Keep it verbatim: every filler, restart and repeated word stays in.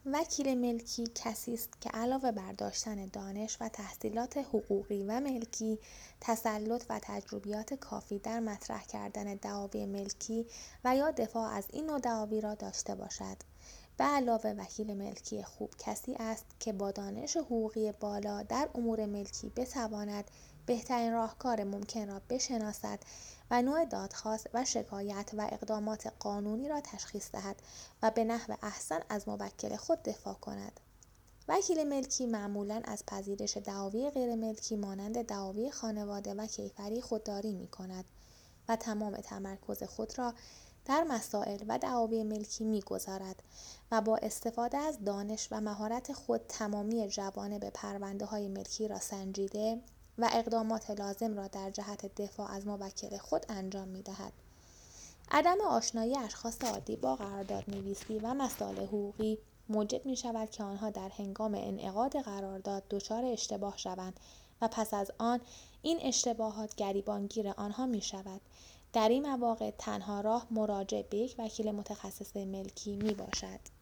وکیل ملکی کسی است که علاوه بر داشتن دانش و تحصیلات حقوقی و ملکی، تسلط و تجربیات کافی در مطرح کردن دعاوی ملکی و یا دفاع از این نوع دعاوی را داشته باشد. به علاوه وکیل ملکی خوب کسی است که با دانش حقوقی بالا در امور ملکی بتواند بهترین راهکار ممکن را بشناسد و نوع دادخواست و شکایت و اقدامات قانونی را تشخیص دهد و به نحو احسن از موکل خود دفاع کند. وکیل ملکی معمولاً از پذیرش دعاوی غیر ملکی مانند دعاوی خانواده و کیفری خودداری می کند و تمام تمرکز خود را در مسائل و دعاوی ملکی می گذارد و با استفاده از دانش و مهارت خود تمامی جوانب پرونده های ملکی را سنجیده و اقدامات لازم را در جهت دفاع از موکل خود انجام می دهد. عدم آشنایی اشخاص عادی با قراردادنویسی و مسائل حقوقی موجب می شود که آنها در هنگام انعقاد قرارداد دچار اشتباه شوند و پس از آن این اشتباهات گریبانگیر آنها می شود. در این مواقع تنها راه مراجعه به یک وکیل متخصص ملکی می باشد.